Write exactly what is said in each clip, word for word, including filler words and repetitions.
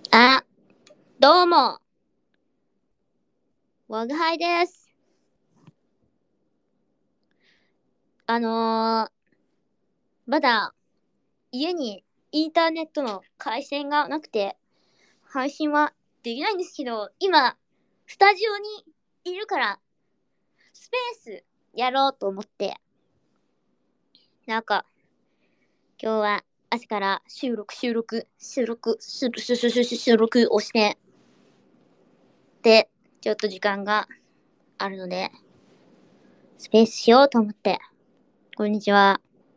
あ、どうも。わぐはいです。あのー、まだ家にインターネットの回線がなくて配信はできないんですけど、今、スタジオにいるから、スペースやろうと思って、なんか、今日は朝から収録、収録、収録、収録、収録、収録をして、で、ちょっと時間があるので、スペースしようと思って、こんにちは。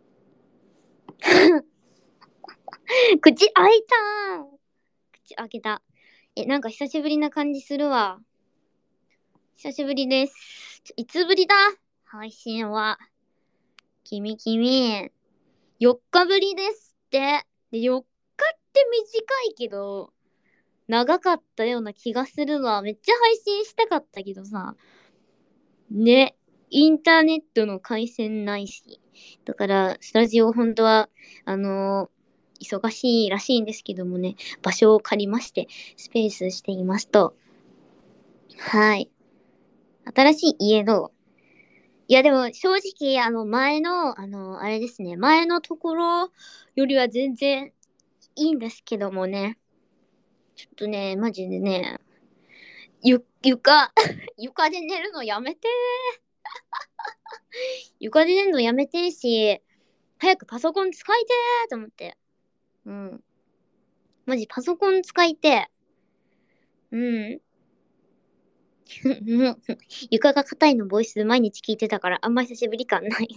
口開いたー。口開けた。え、なんか久しぶりな感じするわ。久しぶりです。いつぶりだ配信は。きみきみ。よっかぶりですって。で、よっかって短いけど、長かったような気がするわ。めっちゃ配信したかったけどさ。ね。インターネットの回線ないし。だから、スタジオ本当は、あのー、忙しいらしいんですけどもね、場所を借りまして、スペースしていますと。はい。新しい家の、いやでも正直あの前の、あの、あれですね、前のところよりは全然いいんですけどもね、ちょっとね、マジでね、ゆ、床、床で寝るのやめて床で寝るのやめてし、早くパソコン使いてーと思って。うん。マジパソコン使いてー。うん。床が硬いのボイス毎日聞いてたからあんま久しぶり感ない。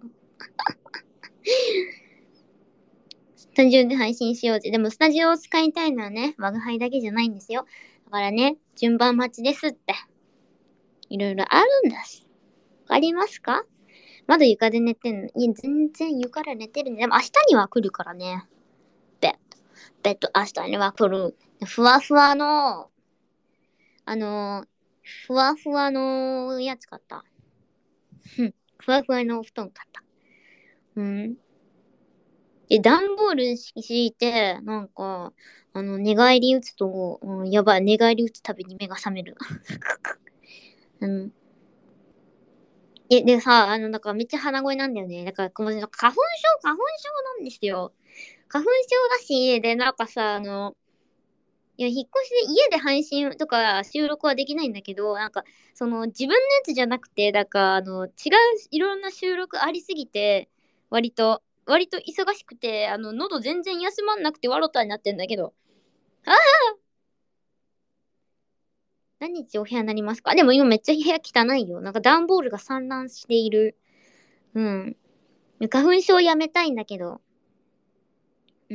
スタジオで配信しようぜ。でもスタジオを使いたいのはね、我が輩だけじゃないんですよ。だからね、順番待ちですって。いろいろあるんです。わかりますか？まだ床で寝てんの？いや、全然床で寝てるね。でも明日には来るからね。ベッド。ベッド明日には来る。ふわふわの、あのー、ふわふわのやつ買った。ふわふわのお布団買った。うん。で、段ボール敷いて、なんか、あの、寝返り打つと、うん、やばい、寝返り打つたびに目が覚める。うん。え、でさ、あの、だからめっちゃ鼻声なんだよね。だから、この花粉症、花粉症なんですよ。花粉症だし、で、なんかさ、あの、いや、引っ越しで家で配信とか収録はできないんだけど、なんか、その、自分のやつじゃなくて、だから、あの、違う、いろんな収録ありすぎて、割と、割と忙しくて、あの、喉全然休まんなくて、わろたになってんだけど。ああ、何日お部屋になりますか？でも今めっちゃ部屋汚いよ。なんか段ボールが散乱している。うん。花粉症やめたいんだけど。うん。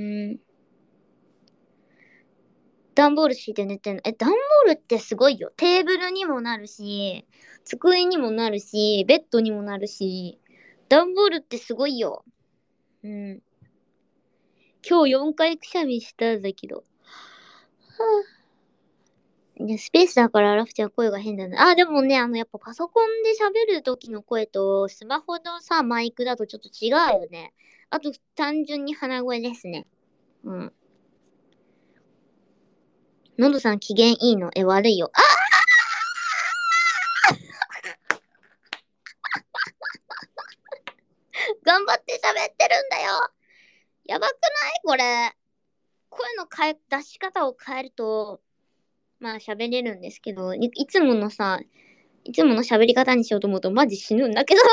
段ボール敷いて寝てんの。え、段ボールってすごいよ。テーブルにもなるし、机にもなるし、ベッドにもなるし、段ボールってすごいよ。うん。今日よんかいくしゃみしたんだけど。はあ、ね、スペースだからアラフちゃん声が変だな。あ、でもね、あの、やっぱパソコンで喋る時の声と、スマホのさ、マイクだとちょっと違うよね。あと、単純に鼻声ですね。うん。のどさん機嫌いいの？え、悪いよ。あ、頑張って喋ってるんだよ。やばくないこれ。声の変え、出し方を変えると、まあ喋れるんですけど、い、いつものさ、いつもの喋り方にしようと思うとマジ死ぬんだけど。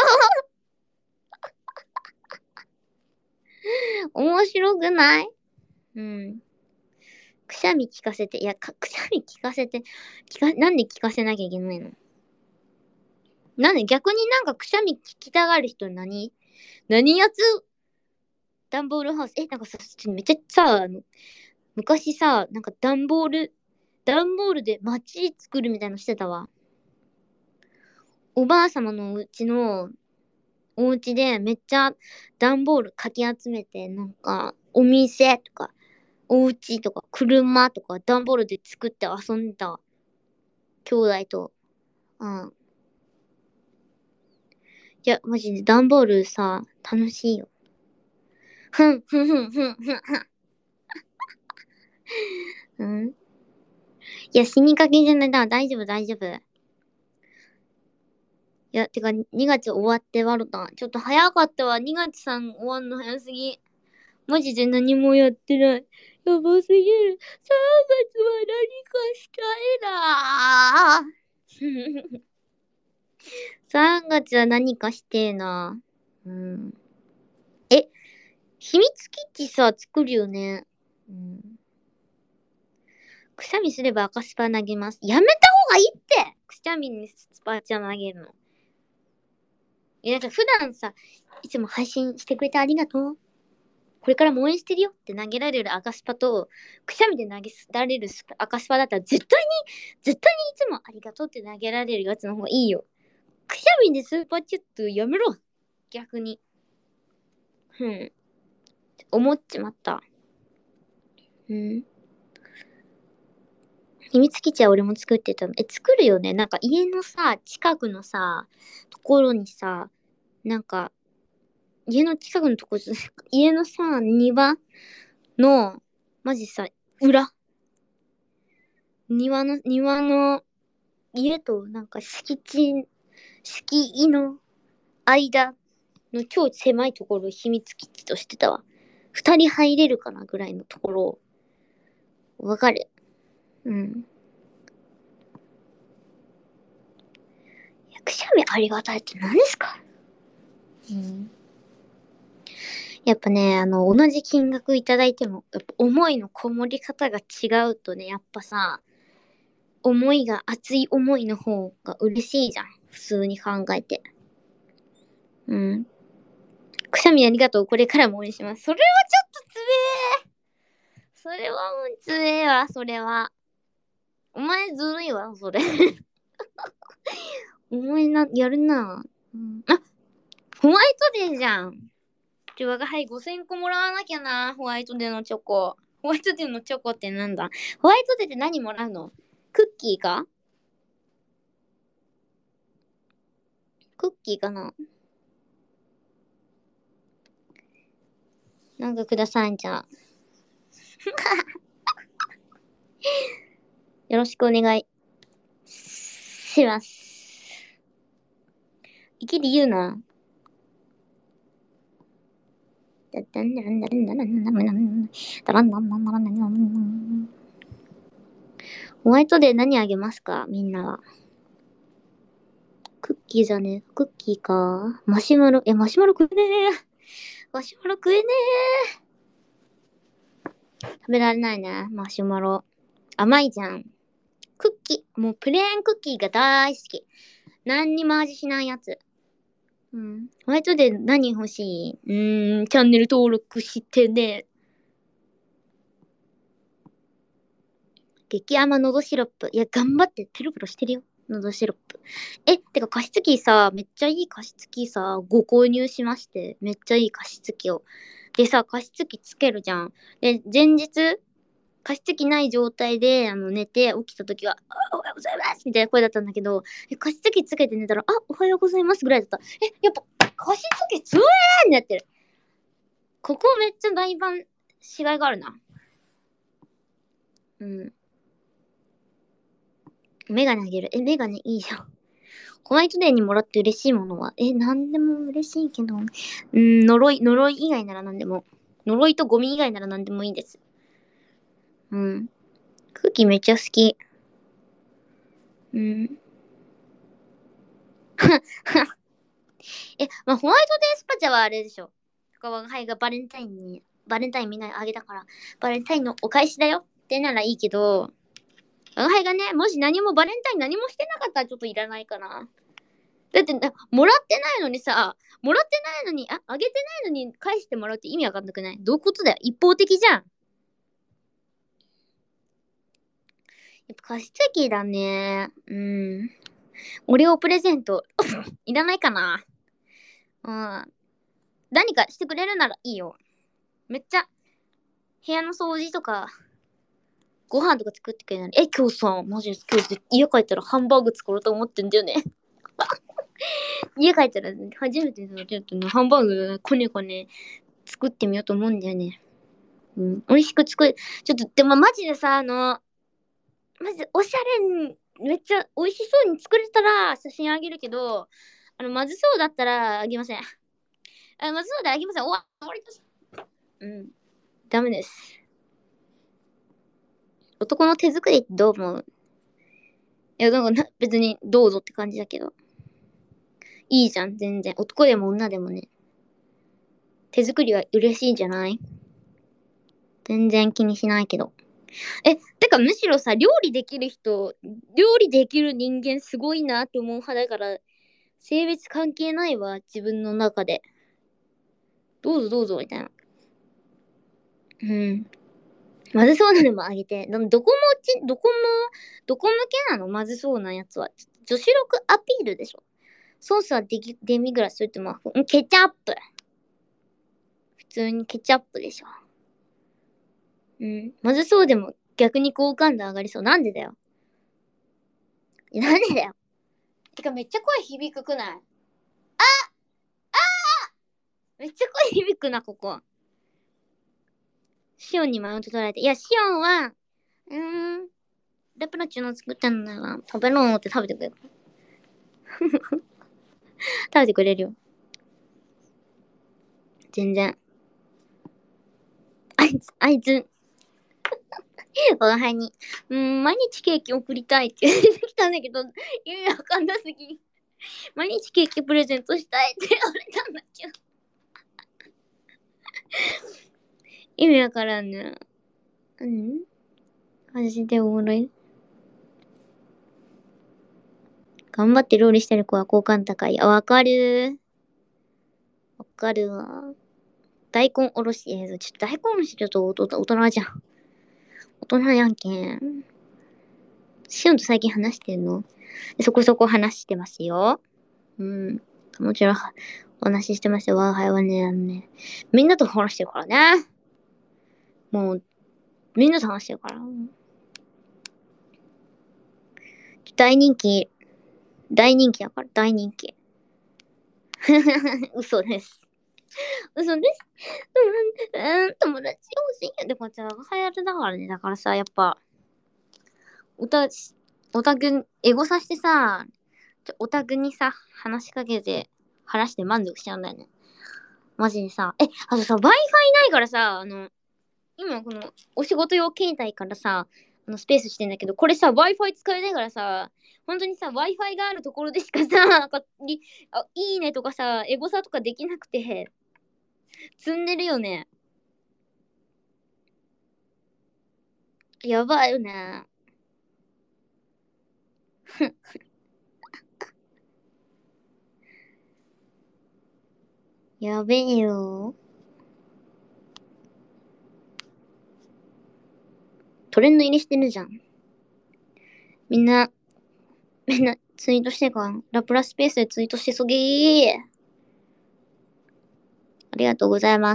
面白くない？うん。くしゃみ聞かせて、いや、かくしゃみ聞かせて、聞か、なんで聞かせなきゃいけないの？なんで逆になんかくしゃみ聞きたがる人何何やつ？ダンボールハウス。え、なんかさ、めっちゃさ、あの、昔さ、なんかダンボール、ダンボールで街作るみたいなのしてたわ。おばあ様のうちのお家でめっちゃ段ボールかき集めて、なんか、お店とか、お家とか、車とか、段ボールで作って遊んでた。兄弟と。うん。いや、マジで段ボールさ、楽しいよ。ふん、ふんふんふんふんふん。 うん。いや、死にかけじゃない。だ、大丈夫、大丈夫。いや、てか、にがつ終わってわろた。ちょっと早かったわ。にがつさん終わんの早すぎ。マジで何もやってない。やばすぎる。さんがつは何かしたいなさんがつは何かしてえな。うん。え、秘密基地さ、作るよね。うん。くしゃみすれば赤スパ投げます。やめた方がいいって、くしゃみにスパチャ投げるの。いや、だって普段さ、いつも配信してくれてありがとう。これからも応援してるよって投げられる赤スパと、くしゃみで投げられる赤スパだったら絶対に、絶対にいつもありがとうって投げられるやつの方がいいよ。くしゃみでスーパーチャットやめろ。逆に。うん。思っちまった。うん。秘密基地は俺も作ってたの。え、作るよね。なんか家のさ、近くのさ、ところにさ、なんか、家の近くのところ、家のさ、庭の、マジさ、裏。庭の、庭の家となんか敷地、敷居の間の超狭いところを秘密基地としてたわ。二人入れるかなぐらいのところ。わかる。うん。くしゃみありがたいって何ですか？うん。やっぱね、あの、同じ金額いただいても、やっぱ思いのこもり方が違うとね、やっぱさ、思いが、熱い思いの方が嬉しいじゃん。普通に考えて。うん。くしゃみありがとう。これからも応援します。それはちょっとつえー。それはもうつえーわ、それは。お前ずるいわ、それ。お前な、やるな。うん、あ、ホワイトデーじゃん。ちょ、我が輩ごせんこもらわなきゃな。ホワイトデーのチョコ。ホワイトデーのチョコってなんだ？ホワイトデーって何もらうの？クッキーか？クッキーかな？なんかください、じゃあ。よろしくお願いします。いきり言うな。ホワイトデー何あげますか？みんなは。クッキーじゃねえ。クッキーか。マシュマロ。え、マシュマロ食えねえ。マシュマロ食えねえ。食べられないね。マシュマロ。甘いじゃん。クッキー。もうプレーンクッキーが大好き。何にも味しないやつ。うん。ホワイトデー何欲しいうーん、チャンネル登録してね。激甘のどシロップ。いや、頑張ってペロペロしてるよ。のどシロップ。え、てか加湿器さ、めっちゃいい加湿器さ、ご購入しまして。めっちゃいい加湿器を。でさ、加湿器つけるじゃん。で、前日、加湿器ない状態で、あの、寝て起きた時は、あ、おはようございますみたいな声だったんだけど、え加湿器つけて寝たら、あ、おはようございますぐらいだった。え、やっぱ、加湿器つえーになってる。ここめっちゃ大番しがいがあるな。うん。メガネあげる。え、メガネいいじゃん。ホワイトデーにもらって嬉しいものは、え、なんでも嬉しいけど、うん、呪い、呪い以外ならなんでも。呪いとゴミ以外ならなんでもいいです。うん。空気めっちゃ好き。うん。え、まあ、ホワイトデースパチャはあれでしょ。我が輩がバレンタインに、バレンタインみんなにあげたから、バレンタインのお返しだよってならいいけど、我が輩がね、もし何もバレンタイン何もしてなかったらちょっといらないかな。だって、もらってないのにさ、もらってないのに、あ、あげてないのに返してもらうって意味わかんなくない？どういうことだよ。一方的じゃん。やっぱ加湿器だね。うん。オレオプレゼント、いらないかな。うん。何かしてくれるならいいよ。めっちゃ、部屋の掃除とか、ご飯とか作ってくれない。え、今日さ、マジで今日家帰ったらハンバーグ作ろうと思ってんだよね。家帰ったら初めてちょっとね、ハンバーグこねこね作ってみようと思うんだよね。 うん。美味しく作る。ちょっと、でもマジでさ、あの、マジでおしゃれに、めっちゃ美味しそうに作れたら写真あげるけど、あの、まずそうだったらあげません。あ、まずそうであげません。終わ終わりです。うん。ダメです。男の手作りってどう思う？いや、なんか別にどうぞって感じだけど。いいじゃん、全然。男でも女でもね。手作りは嬉しいんじゃない？全然気にしないけど。え、てかむしろさ、料理できる人、料理できる人間すごいなって思う派だから、性別関係ないわ、自分の中で。どうぞどうぞ、みたいな。うん。まずそうなのもあげて。でもどこもち、どこも、どこ向けなのまずそうなやつは。女子力アピールでしょ。ソースはデキデミグラスといっても、ケチャップ。普通にケチャップでしょ。うん。まずそうでも逆に好感度上がりそう。なんでだよ。なんでだよ。てかめっちゃ声響くくない？ああめっちゃ声響くな、ここ。シオンにマウント取られて。いや、シオンは、うーん、ラプラチュの作ったんだよ。食べろって食べてくれる。食べてくれるよ。全然。あいつ、あいつ、我が輩に、うーん、毎日ケーキ送りたいって言ってきたんだけど、意味わかんなすぎ。毎日ケーキプレゼントしたいって言われたんだけど。意味わからんね。うん？マジでおもろい。頑張って料理してる子は好感高い。あ、わかる。わかるわ。大根おろし、えー、ちょっと大根おろしちょっと大人じゃん。大人やんけん。シオンと最近話してんの？そこそこ話してますよ。うん。もちろん、お話ししてますよ。我が輩はね、あのね、みんなと話してるからね。もう、みんなと話してるから。大人気、大人気だから、大人気。嘘です。嘘です。うん、友達欲しい。で、こっちは流行るだからね。だからさ、やっぱ、おた、オタク、エゴさしてさ、オタクにさ、話しかけて、話して満足しちゃうんだよね。マジでさ。え、あとさ、Wi-Fi ないからさ、あの、今この、お仕事用携帯からさ、あの、スペースしてんだけど、これさ、Wi-Fi 使えないからさ、本当にさ、Wi-Fi があるところでしかさ、なんか、あ、いいねとかさ、エゴサとかできなくて、積んでるよね。やばいよね。やべえよ。トレンド入りしてるじゃん。みんな、みんなツイートしてから、ラプラスペースでツイートしそぎー。ありがとうございます。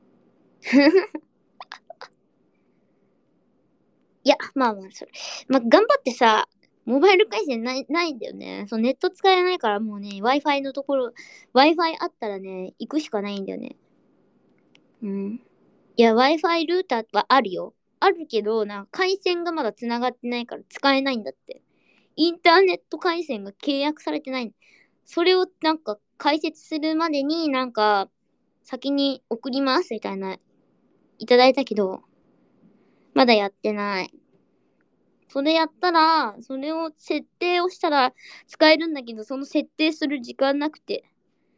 いや、まあまあ、それ。まあ、頑張ってさ、モバイル回線ない、ないんだよね。そう、ネット使えないからもうね、Wi-Fi のところ、Wi-Fi あったらね、行くしかないんだよね。うん。いや、Wi-Fi ルーターはあるよ。あるけど、なんか回線がまだ繋がってないから使えないんだって。インターネット回線が契約されてない。それをなんか解説するまでになんか先に送りますみたいな、いただいたけど、まだやってない。それやったら、それを設定をしたら使えるんだけど、その設定する時間なくて。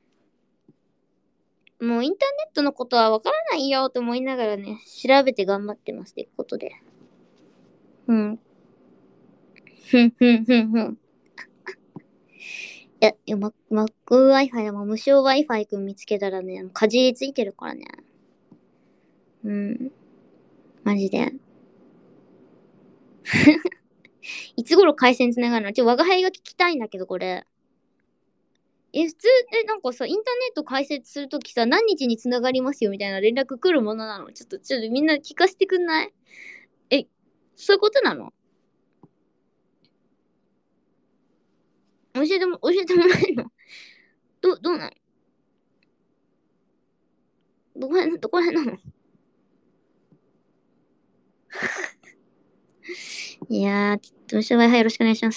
もうインターネットのことはわからないよと思いながらね、調べて頑張ってますってことで。うん。ふんふんふんふん。いや、いや、マック Wi-Fi でも無償 Wi-Fi くん見つけたらね、かじりついてるからね。うん。マジで。いつ頃回線つながるの？ちょ、我が輩が聞きたいんだけど、これ。え、普通、え、なんかさ、インターネット開設するときさ、何日につながりますよみたいな連絡来るものなの？ちょっと、ちょっとみんな聞かせてくんない？え、そういうことなの？教えても、教えてもらえるの？ど、どうなの？どこら辺、どこら辺なの？ いやー、ちょっと無償 Wi-Fi よろしくお願いします。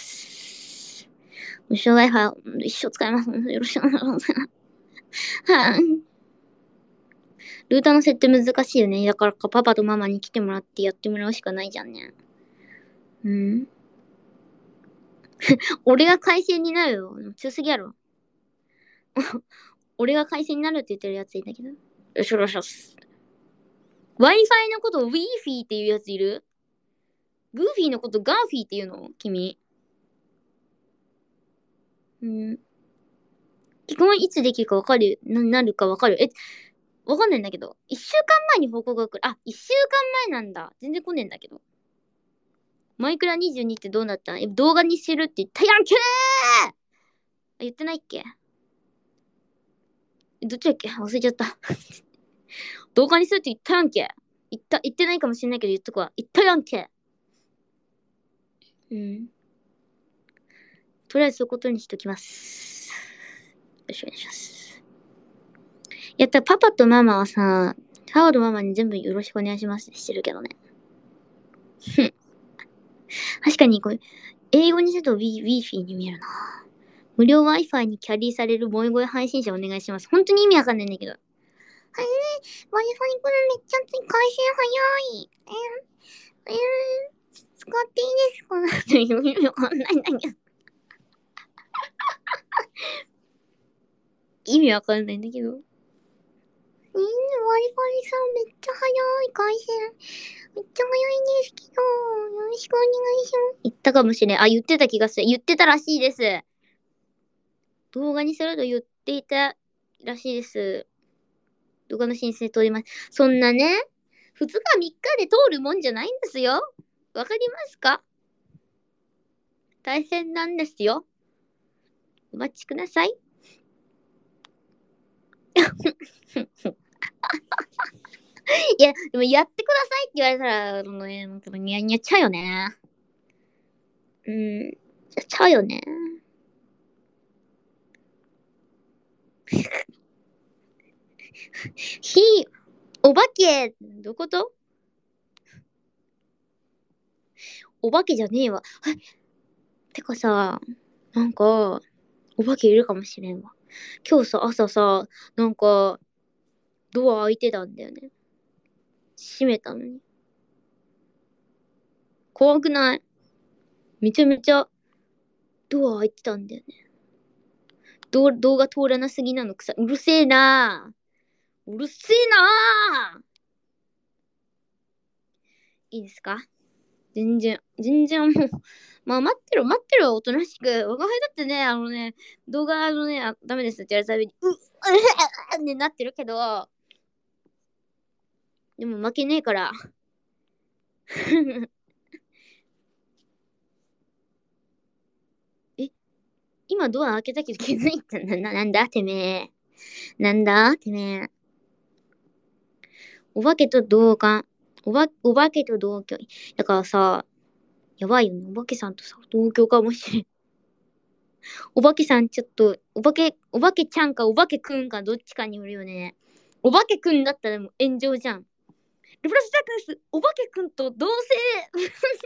無償 Wi-Fi 一生使います。よろしくお願いします。はい。ルーターの設定難しいよね。だからかパパとママに来てもらってやってもらうしかないじゃんね。うん。俺が回線になるよ。強すぎやろ。俺が回線になるって言ってるやついたけど。よしよしよし。Wi-Fi のことを Wi-Fi っていうやついる？グーフィーのことガーフィーっていうの君。うん。基本いつできるかわかるな、なるかわかるえ、わかんないんだけど。一週間前に報告が来る。あ、一週間前なんだ。全然来ねえんだけど。マイクラにじゅうにってどうなったえ、動画にしてるって言ったやんけー言ってないっけどっちだっけ忘れちゃった。動画にするって言ったやんけ言った、言ってないかもしれないけど言っとくわ。言ったやんけうん。とりあえずそういうことにしときます。よろしくお願いします。やった、パパとママはさ、パパとママに全部よろしくお願いしますってしてるけどね。確かにこれ、英語にすると Wi-Fi に見えるな。無料 Wi-Fi にキャリーされる萌え声配信者お願いします。本当に意味わかんないんだけど。はいね、Wi-Fi これめっちゃつい回線早い。えー、えー、使っていいですか意味わかんないんだけど。意味わかんないんだけど。えー、Wi-Fi さんめっちゃ早い回線。めっちゃ早いんですけど、よろしくお願いします。言ったかもしれん。あ、言ってた気がする。言ってたらしいです。動画にすると言っていたらしいです。動画の申請通ります。そんなね、ふつかみっかで通るもんじゃないんですよ。わかりますか？大変なんですよ。お待ちください。いや、でもやってくださいって言われたら、あのね、なんかニヤニヤっちゃうよね。うん、やっちゃうよね。ひ、お化け、どういうこと？お化けじゃねえわ。はい。てかさ、なんか、お化けいるかもしれんわ。今日さ、朝さ、なんか、ドア開いてたんだよね。閉めたのに。怖くない？めちゃめちゃドア開いてたんだよね。ど動画通らなすぎなのくさ。うるせえなうるせえないいですか？全然、全然もう、まあ待ってろ、待ってろ、おとなしく。我が輩だってね、あのね、動画あのね、あダメですって言われたたびに、うっ、うっ、ってなってるけど、でも負けねえから。え、今ドア開けたけど気づいたな、な、なんだてめえ。なんだてめえ。お化けと同感。おば、お化けと同居。だからさ、やばいよね。お化けさんとさ、同居かもしれん。お化けさんちょっと、お化け、お化けちゃんかお化けくんかどっちかによるよね。お化けくんだったらもう炎上じゃん。ルブラスタックス、お化けくんと同性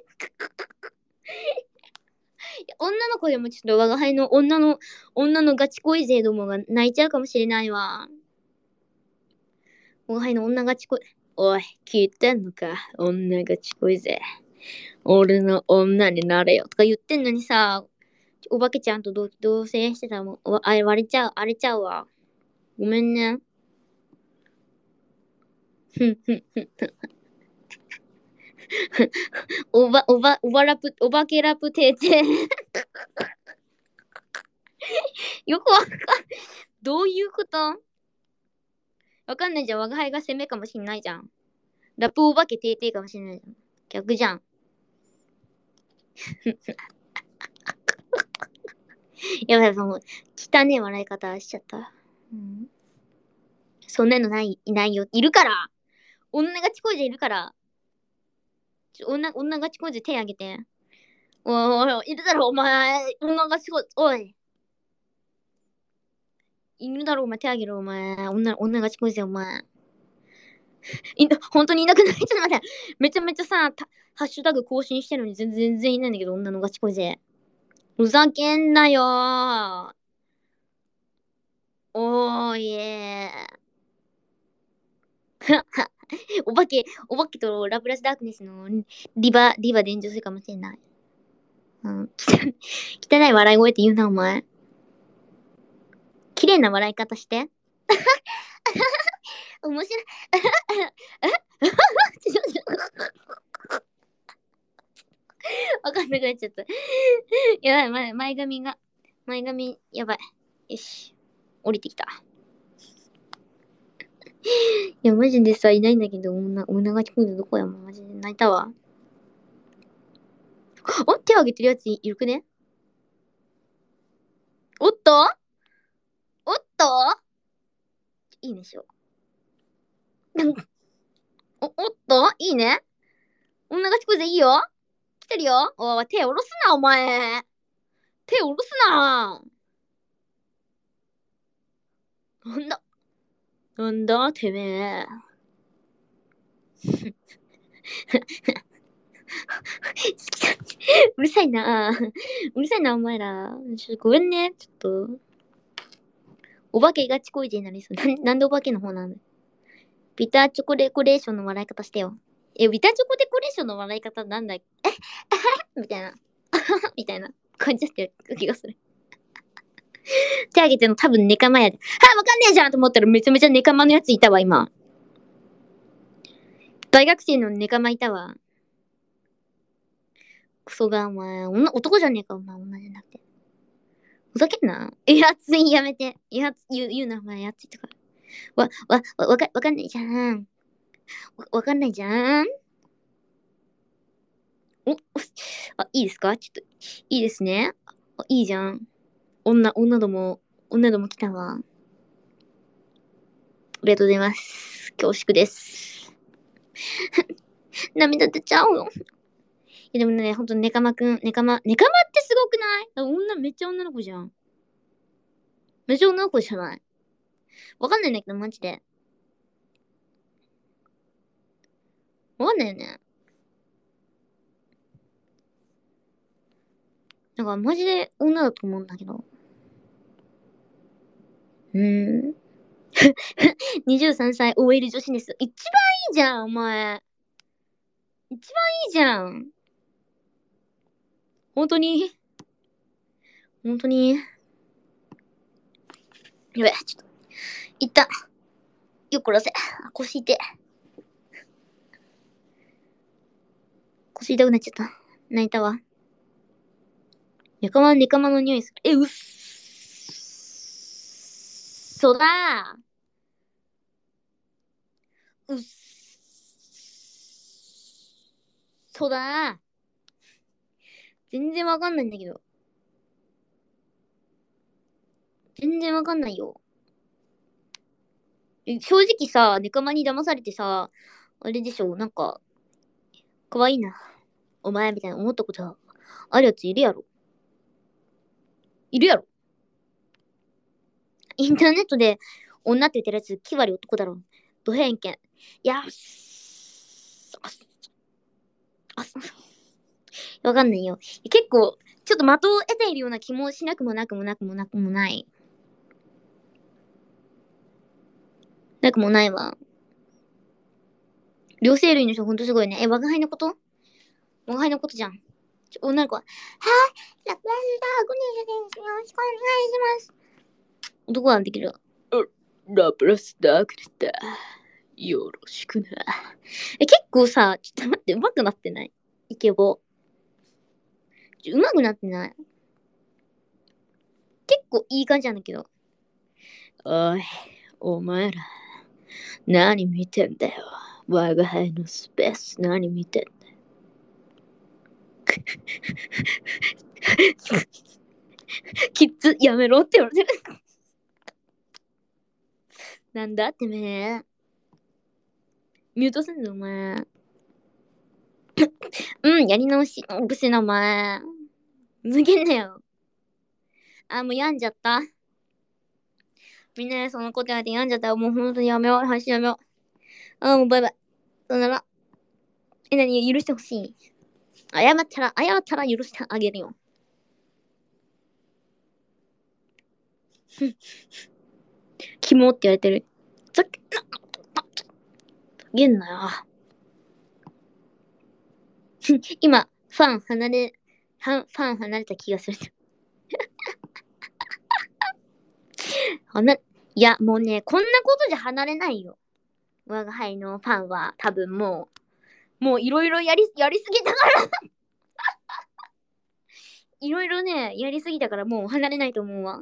女の子でもちょっと我が輩の女の、女のガチ恋勢どもが泣いちゃうかもしれないわ。我が輩の女ガチ恋、おい、聞いてんのか女ガチ恋勢。俺の女になれよとか言ってんのにさ、お化けちゃんと同同棲してたらもう、あれ割れちゃう、荒れちゃうわ。ごめんね。ふんふんふんふん。おば、おば、おばラプ、おばけラプ訂正。よくわかん、どういうことわかんないじゃん。我が輩が攻めかもしんないじゃん。ラプお化け訂正かもしんないじゃん。逆じゃん。やばい、その、汚ねえ笑い方しちゃった。うん、そんなのない、いないよ。いるから。女がちこいじいるから。ちょ女、女がちこいじ手あげて。おいおい、いるだろ、お前。女がちこい、おい。いるだろ、お前。手あげろ、お前。女、女がちこいじお前。 い本当にいなくない？ちょっと待って。めちゃめちゃさ、ハッシュタグ更新してるのに全然全然いないんだけど、女のガチ恋勢。ふざけんなよー。おーいえー。お化け、お化けとラプラスダークネスのリバ、リバで炎上するかもしれない。うん、汚い笑い声って言うな、お前。綺麗な笑い方して。面白い。わかんなくなっちゃった。やばい、前髪が。前髪、やばい。よし。降りてきた。いや、マジでさ、いないんだけど、女、女が聞こえてどこやもん。マジで泣いたわ。お、手を挙げてるやついるくね？おっとおっといいねしよう。お、おっといいね。女が聞こえていいよ。来てるよ。おい、手下ろすな、お前。手下ろすな。なんだなんだてめえ。うるさいな。うるさいな、お前ら。ちょっとごめんね。ちょっと。お化けがちこいじになりそう。ななんでお化けの方なの？ビターチョコデコレーションの笑い方してよ。え、ビターチョコデコレーションの笑い方なんだっけ？え、みたいな。みたいな感じだってる気がする。手挙げての多分ネカマやで。はい、わかんねえじゃんと思ったらめちゃめちゃネカマのやついたわ、今。大学生のネカマいたわ。クソが、お前。女、男じゃねえか、お前。女じゃなくて。ふざけんな。いやついやめて。いやつ言う、言うな、お前。やついとか。わ、わ、わ、わか、わかんないじゃん。わ、わかんないじゃん。お、あ、いいですか？ちょっと、いいですね。あ、いいじゃん。女、女ども、女ども来たわ。ありがとうございます。恐縮です。涙出ちゃうよ。いやでもね、ほんと、ネカマくん、ネカマ、ネカマってすごくない？女、めっちゃ女の子じゃん。めっちゃ女の子じゃない？わかんないんだけど、マジで。わかんないよね。だからマジで女だと思うんだけど。うーん。にじゅうさんさい オーエル 女子です。一番いいじゃん、お前。一番いいじゃん。本当に本当にやべ、ちょっと。いった。よっこらせ。腰痛い。腰痛くなっちゃった。泣いたわ。ネカマ、ネカマの匂いする。え、うっそだー。うっそだー。全然わかんないんだけど。全然わかんないよ。正直さ、ネカマに騙されてさ、あれでしょ、なんか、可愛いな。お前みたいな思ったことあるやついるやろ。いるやろ。インターネットで女って言ってるやつき割男だろ。ド偏見。いや、あ、あ、わかんないよ。結構、ちょっと的を得ているような気もしなくもなくもなくもなくもない。なくもないわ。両生類の人ほんとすごいね。え、我が輩のこと？我が輩のことじゃん。ちょ、女の子は、はい、ラプラスダークネスです。よろしくお願いします。男はできる。ラプラスダークネスだ。よろしくな。え、結構さ、ちょっと待って、上手くなってない？イケボ。上手くなってない？結構いい感じなんだけど。おい、お前ら、何見てんだよ。我が輩のスペース、何見てんだよ。キッズ、やめろって言われてる。なんだってめえ。ミュートすんのお前。うん、やり直し。うるせえなお前。抜けんなよ。あ、もう病んじゃった。みんなそのことやって病んじゃったらもうほんとにやめよう。配信やめよう。 あーもうバイバイ。さよなら。え、なに許してほしい？謝ったら、謝ったら許してあげるよ。キモって言われてる。ざっけな、げんなよ。今、ファン離れ、ファン、ファン離れた気がする。離れ、いや、もうね、こんなことじゃ離れないよ。我が輩のファンは多分もう、もういろいろやり、やりすぎたからいろいろね、やりすぎたからもう離れないと思うわ。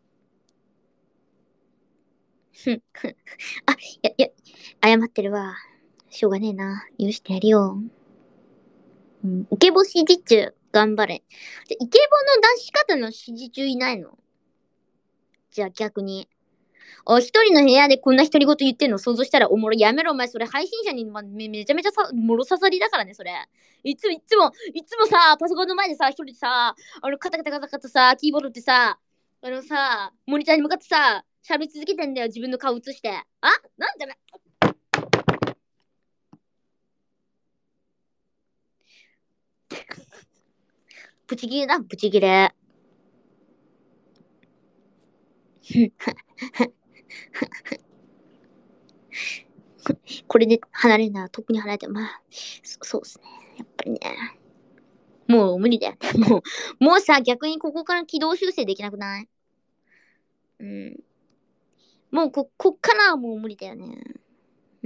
ふん、ふん。あ、いや、いや、謝ってるわ。しょうがねえな。許してやるよ。うん、イケボ指示中、頑張れ。で、イケボの出し方の指示中いないの？じゃあ逆に。あ、一人の部屋でこんな独り言言ってんの想像したらおもろい。やめろ、お前。それ配信者に、ま、めめちゃめちゃさ、もろ刺さりだからね、それ。いつも、いつも、いつもさ、パソコンの前でさ、一人でさ、あの、カタカタカタカタさ、キーボードってさ、あのさ、モニターに向かってさ、喋り続けてんだよ、自分の顔映して。あ、なんでね。ブチギレだ、ブチギレ。これで離れるならとっくに離れて、まあ、そそうですね。やっぱりね。もう無理だよね。もう、もうさ、逆にここから軌道修正できなくない？うん。もうこ、こっからはもう無理だよね。うん。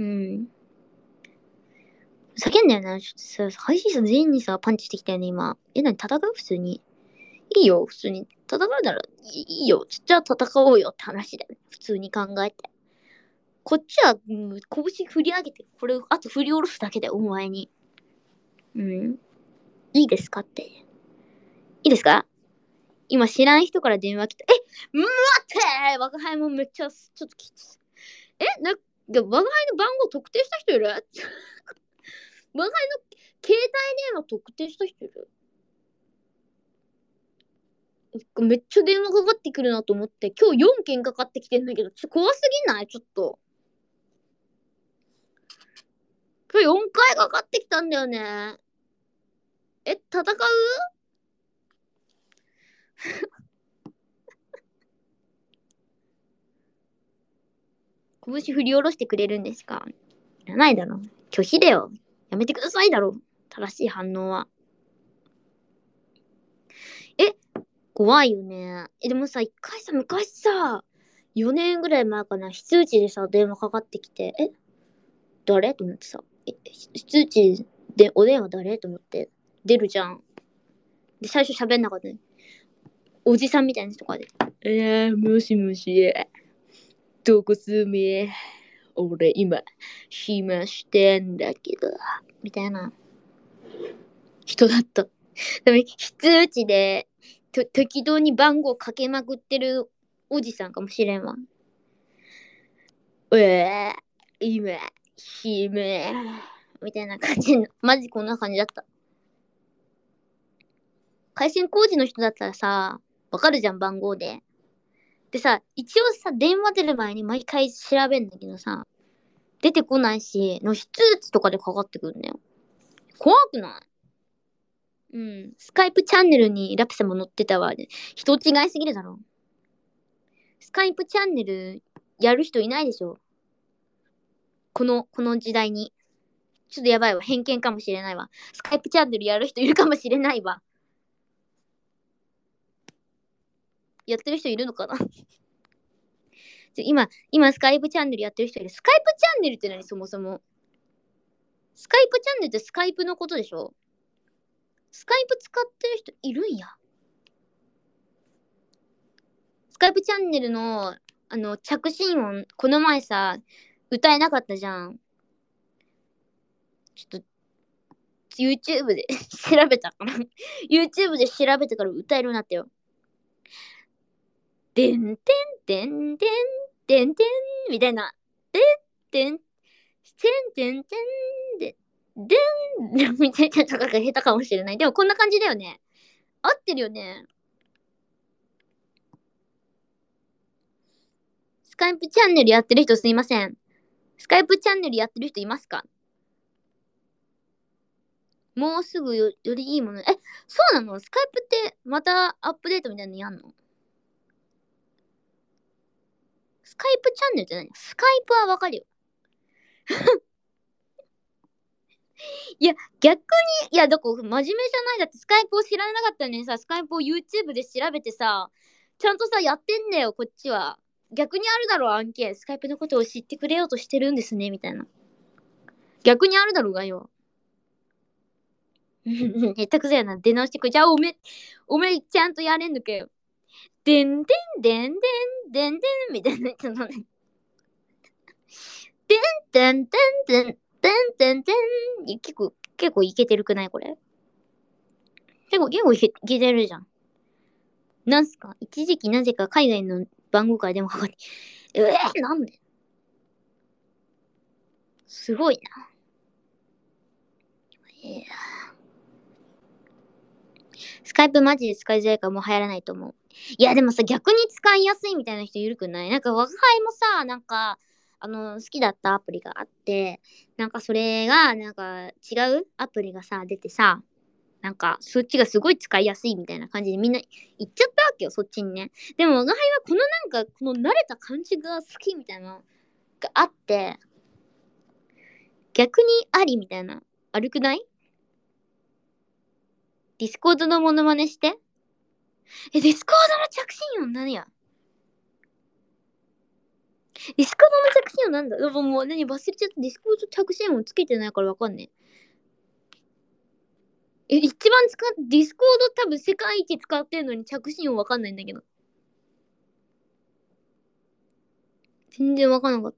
叫んだよな。ちょっとさ、配信者全員にさ、パンチしてきたよね、今。え、なに戦う普通に。いいよ、普通に。戦うならいいよ。じゃあ戦おうよって話だよね。普通に考えて。こっちは、うん、拳振り上げて、これ、あと振り下ろすだけだよ、お前に。うん。いいですかって。いいですか？今知らん人から電話来た。え、待って我が輩もめっちゃ、ちょっときつ。え、な、我が輩の番号特定した人いる我が輩の携帯電話特定した人いる？めっちゃ電話かかってくるなと思って、今日よんけんかかってきてんだけど、ちょっと怖すぎない？ちょっと。今日よんかいかかってきたんだよね。え、戦う？拳振り下ろしてくれるんですか？いらないだろ。拒否だよ。やめてくださいだろ。正しい反応は。え、怖いよね。え、でもさ、一回さ、昔さ、よねんぐらい前かな、非通知でさ、電話かかってきて、え、誰と思ってさ、え、非通知でお電話誰と思って、出るじゃん。で、最初喋んなかったね。おじさんみたいな人とかで、えー、もしもし、どこ住み？俺今、暇してんだけど、みたいな人だった。でも、非通知で、と、適当に番号かけまくってるおじさんかもしれんわ。えー、今、暇。みたいな感じの、マジこんな感じだった。回線工事の人だったらさ、わかるじゃん、番号で。でさ、一応さ、電話出る前に毎回調べんだけどさ、出てこないし、の非通知とかでかかってくるんだよ。怖くない？うん。スカイプチャンネルにラピさんも載ってたわ。人違いすぎるだろ。スカイプチャンネルやる人いないでしょ。この、この時代に。ちょっとやばいわ。偏見かもしれないわ。スカイプチャンネルやる人いるかもしれないわ。やってる人いるのかな今、今スカイプチャンネルやってる人いる。スカイプチャンネルって何そもそも。スカイプチャンネルってスカイプのことでしょ？スカイプ使ってる人いるんや。スカイプチャンネルの、あの、着信音、この前さ、歌えなかったじゃん。ちょっと、YouTube で調べたから。YouTube で調べてから歌えるようになったよ。でんてんてんてんてんてんみたいな。でんてんてんてんてんで、でんみたいなとかが下手かもしれない。でもこんな感じだよね。合ってるよね。スカイプチャンネルやってる人すいません。 スカイプチャンネルやってる人いますか？もうすぐ よ, よりいいもの。え、そうなの？スカイプってまたアップデートみたいなのやんの？スカイプチャンネルって何？スカイプはわかるよ。いや、逆に、いや、だから真面目じゃない。だってスカイプを知らなかったのにさ、スカイプを YouTube で調べてさ、ちゃんとさ、やってんだよ、こっちは。逆にあるだろう、案件。スカイプのことを知ってくれようとしてるんですね、みたいな。逆にあるだろうがよ。下手くそやな。出直してくれ。じゃあ、おめ、おめ、ちゃんとやれんのかよ。でんでんでんでんでんでんみたいなやつのね。でんでんでんでんでんでんでん。結構、結構いけてるくないこれ。結構、結構いけいけてるじゃん。なんすか？一時期なぜか海外の番号から電話かかって、えー、なんですごいな。いやスカイプマジで使いづらいからもう流行らないと思う。いやでもさ、逆に使いやすいみたいな人いるくない？なんか我が輩もさ、なんか、あの、好きだったアプリがあって、なんかそれが、なんか違うアプリがさ、出てさ、なんかそっちがすごい使いやすいみたいな感じでみんな行っちゃったわけよ、そっちにね。でも我が輩はこのなんか、この慣れた感じが好きみたいなのがあって、逆にありみたいな。悪くない？ディスコードのモノマネして。え、ディスコードの着信音何や？ディスコードの着信音なんだ？でももう何忘れちゃった。ディスコード着信音つけてないからわかんねえ。え、一番使っ、ディスコード多分世界一使ってんのに着信音わかんないんだけど。全然わかんなかった。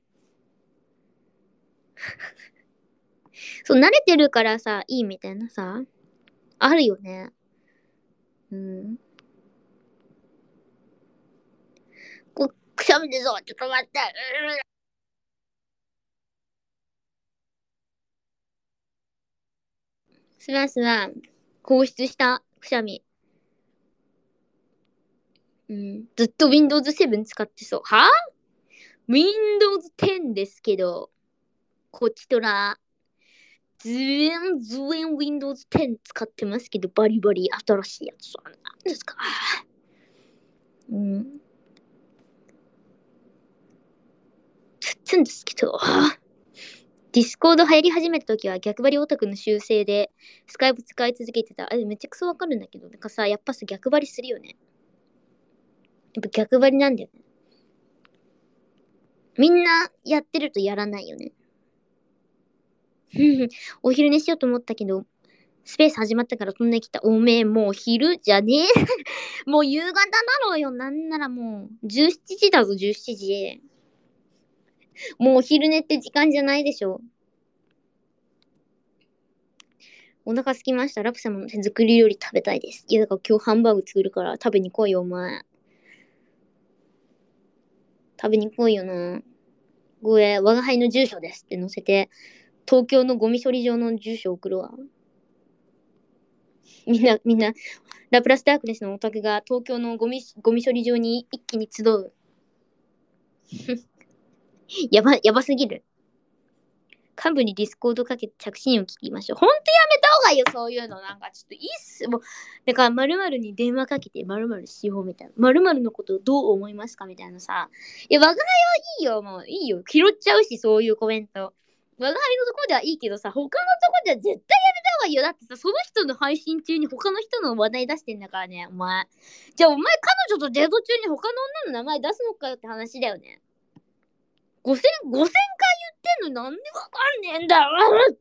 そう、慣れてるからさ、いいみたいなさ、あるよね。うん。こ、くしゃみでぞ、ちょっと待って。すらすら、放出したくしゃみ。うん。ずっと ウィンドウズセブン 使ってそう。はぁ？ ウィンドウズテン ですけど、こっちとら、ズエンズエン ウィンドウズテン 使ってますけど、バリバリ新しいやつは何ですか？うん。つっつんですけど、ディスコード流行り始めた時は逆張りオタクの習性で、スカイプ使い続けてた。あれめっちゃくそわかるんだけど、なんかさ、やっぱさ、逆張りするよね。やっぱ逆張りなんだよね。みんなやってるとやらないよね。お昼寝しようと思ったけど、スペース始まったから飛んできた。おめえ、もう昼じゃねえ。もう夕方だろうよ。なんならもう、じゅうしちじだぞ、じゅうしちじ。もうお昼寝って時間じゃないでしょ。お腹すきました。ラプ様の手作り料理食べたいです。いや、だから今日ハンバーグ作るから食べに来いよ、お前。食べに来いよな。ごえ、我が輩の住所ですって載せて、東京のゴミ処理場の住所送るわ。みんな、みんな、ラプラスダークネスのオタクが東京のゴミ、ゴミ処理場に一気に集う。やば、やばすぎる。幹部にディスコードかけて着信を聞きましょう。ほんとやめた方がいいよ、そういうの。なんかちょっといいっす。もう、だから〇〇に電話かけて〇〇しようみたいな。〇〇のことをどう思いますかみたいなさ。いや、我が輩はいいよ、もういいよ。拾っちゃうし、そういうコメント。我が輩のところではいいけどさ、他のところでは絶対やめた方がいいよ。だってさ、その人の配信中に他の人の話題出してんだからね、お前。じゃあお前彼女とデート中に他の女の名前出すのかよって話だよね。ごせん、ごせんかい言ってんのなんでわかんねえんだろ。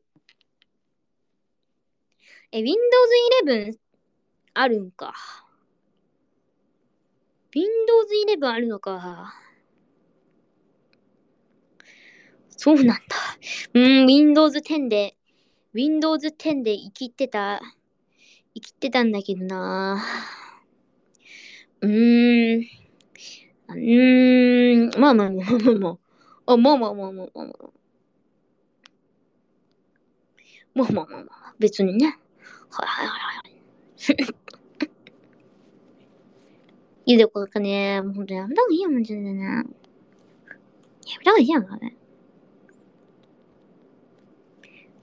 え、Windows イレブンあるんか。Windows イレブンあるのか。そうなんだ。うーん、Windows テンで、Windows テンで生きてた、生きてたんだけどな。うーん、うーん、まあまあまあまあまあ。あ、まあまあまあまあまあまあ。まあまあまあまあ。別にね。はいはいはいはい。いいでこかね。もうほんとやめた方がいいよ、マジでね。やめた方がいいやんかね。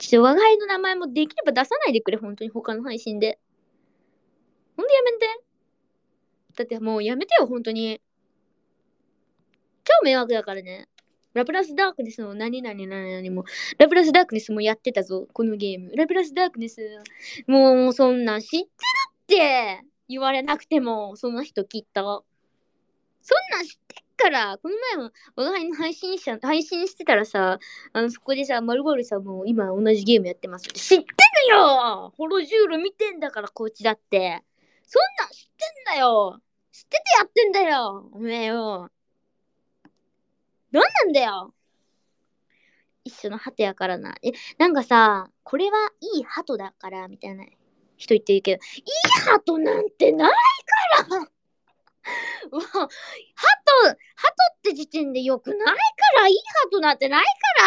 ちょ、我が輩の名前もできれば出さないでくれ、本当に他の配信で。ほんとやめて。だってもうやめてよ、本当に。超迷惑だからね。ラプラスダークネスの何々何々も、ラプラスダークネスもやってたぞ、このゲーム。ラプラスダークネス、もうそんなん知ってるって言われなくても、その人きっと。そんなん知ってっから、この前も我が輩の配信者、配信してたらさ、あの、そこでさ、まるまるさんも今同じゲームやってます。知ってるよホロジュール見てんだから、こっちだって。そんなん知ってんだよ知っててやってんだよおめえよ。なんなんだよ一緒の鳩やからな。え、なんかさ、これはいい鳩だから、みたいな人言ってるけど、いい鳩なんてないからもう、鳩、鳩って時点でよくないから、いい鳩なんてないから。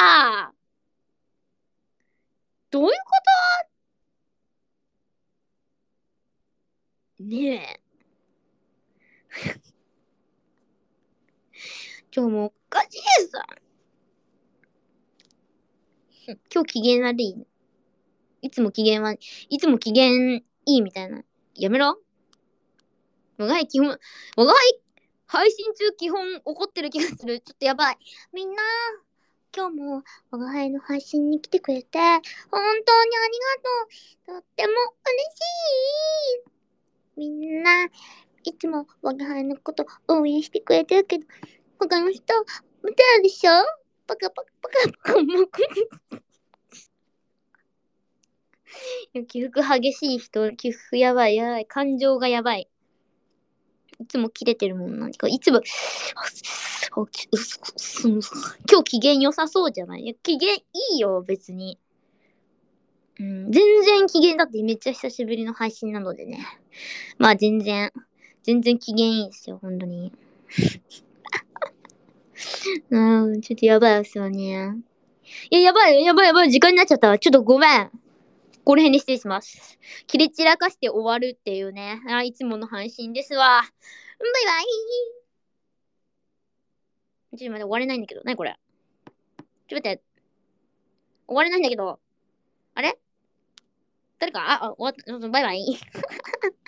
どういうことねえ。今日もおかしいさ。今日機嫌悪い。いつも機嫌は、いつも機嫌いいみたいな。やめろ。我が輩基本、我が輩配信中基本怒ってる気がする。ちょっとやばい。みんな、今日も我が輩の配信に来てくれて、本当にありがとう。とっても嬉しい。みんな、いつも我が輩のこと応援してくれてるけど、他の人、見てるでしょパカパカパカパカもく。起伏激しい人、起伏やばいやばい。感情がやばい。いつも切れてるもんなんか、いつも、今日機嫌良さそうじゃない？機嫌いいよ、別に。うん、全然機嫌だってめっちゃ久しぶりの配信なのでね。まあ全然、全然機嫌いいですよ、本当に。うん、ちょっとやばいですよね。いや、やばい、やばい、やばい、時間になっちゃったわ。ちょっとごめん。この辺で失礼します。切れ散らかして終わるっていうね。あ、いつもの配信ですわ。バイバイ。ちょっと待って、終われないんだけど。なにこれ。ちょっと待って。終われないんだけど。あれ誰かあ、あ、終わった。バイバイ。